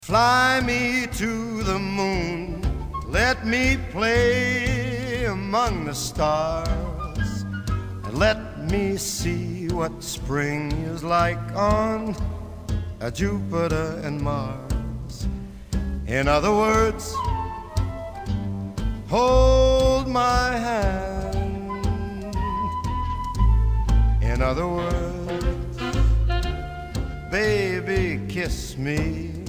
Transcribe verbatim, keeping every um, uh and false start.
Fly me to the moon, let me play among the stars, and let me see what spring is like on uh, Jupiter and Mars. In other words, hold my hand. In other words, baby, kiss me.